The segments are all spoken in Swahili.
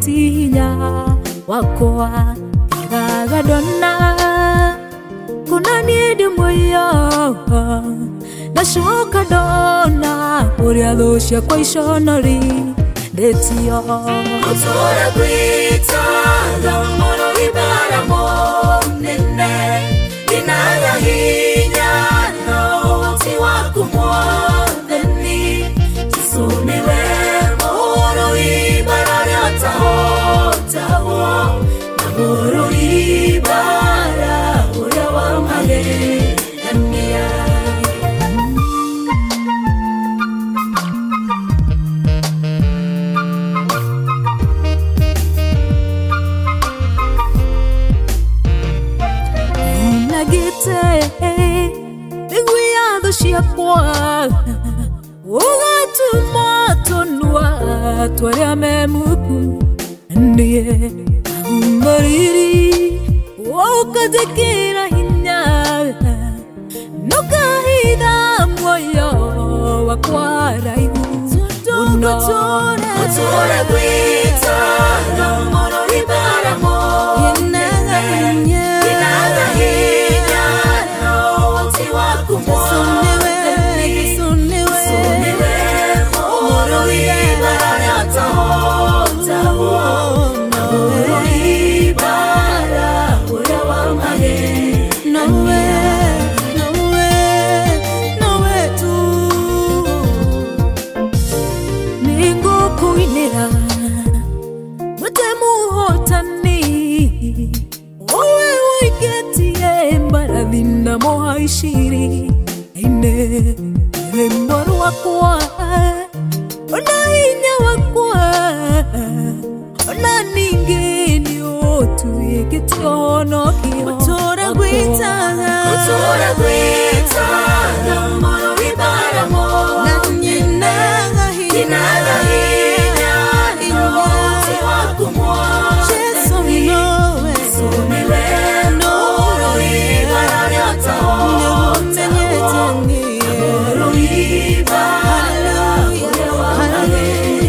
gutinya wakwa gagadona kuna niedi moyo nashoka dona uria thusha kwa ishonori detio Utura gwita Moro ibara monene Inaga hinya No wati wakumwatheni Jisuniwe Moro ibara Ryatahotaho Na moro ibara Uria wamale Ania Ingwiado shiakwa Ugatuma tonua Twaria memuku Ndiye Mariri Ukatekira hinya Nukahida moyo Wakwara Utura gwita Moro ibara mo Inaga hinya No wati wakumwatheni Jisuniwe Moro ibara Ryatahotaho Na moro ibara Uria wamale Kuinira Mutemu hotani Owe uiketie Mbaradina moha ishiri Ine Remboru wakwa Ona hinya wakwa Ona ningeni otu Ikitono kiyo Utura gwita Moro ibara mo Inaga hinya No wati wakumwatheni Jisuniwe Moro ibara Ryatahotaho Na moro ibara Uria wamale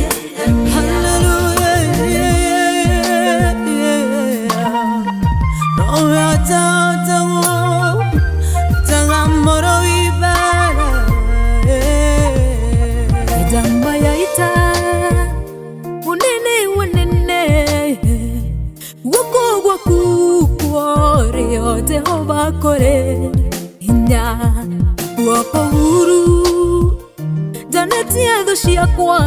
Jehova kore inya wako huru janeti edoshia kwa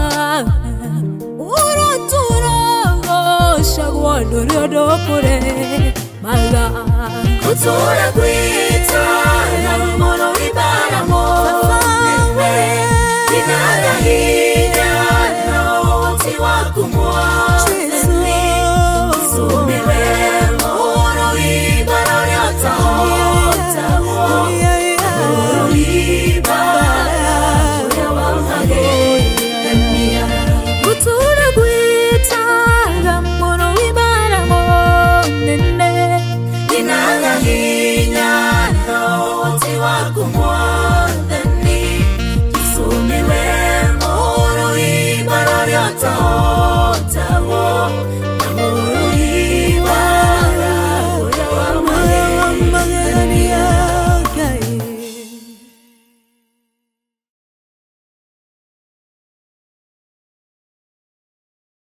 uratura shagwa doriodo kore maga Utura gwita Moro ibara monene Inaga hinya No wati wakumwatheni Jisuniwe Moro ibara Ryatahotaho Na moro ibara Uria wamale Ania Utura gwita Moro ibara monene Inaga hinya No wati wakumwatheni